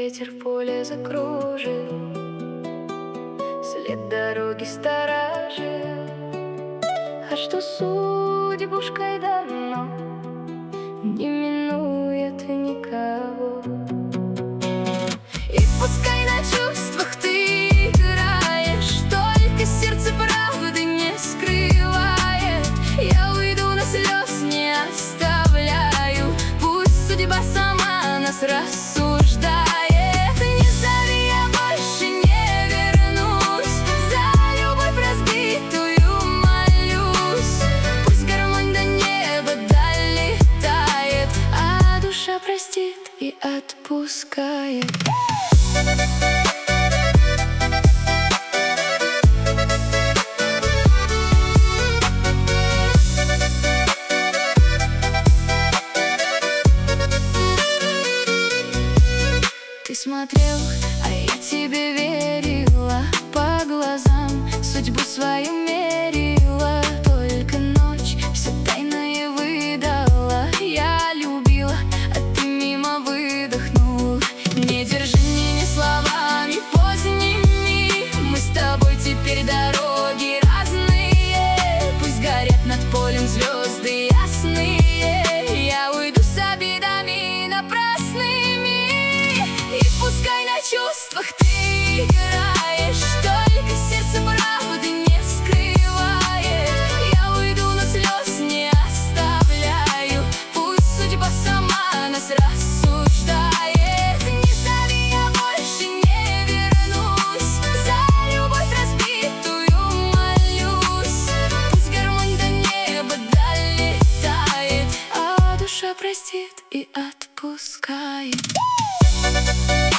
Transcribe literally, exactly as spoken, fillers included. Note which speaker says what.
Speaker 1: ветер поле закружил, след дороги сторожил. А что судьбушкой дано, не минует никого. И пускай на чувствах ты играешь, только сердце правды не скрывает. Я уйду, но слез не оставляю, пусть судьба сама нас рассуждает. Не зови, я больше не вернусь, за любовь разбитую молюсь. Пусть гармонь до неба долетает, а душа простит и отпускает. Ты смотрел, а я тебе верила, по глазам судьбу свою мерила. Только ночь все тайное выдала. Я любила, а ты мимо выдохнул. Не держи меня словами поздними, мы с тобой теперь дороги разные. Пусть горят над полем звезды ясные, я уйду с обидами напрасными. И пускай на чувствах ты играешь, только сердце правды не скрывает. Я уйду, но слез не оставляю, пусть судьба сама нас рассуждает. Не зови, я больше не вернусь, за любовь разбитую молюсь. Пусть гармонь до неба долетает, а душа простит и отпускает.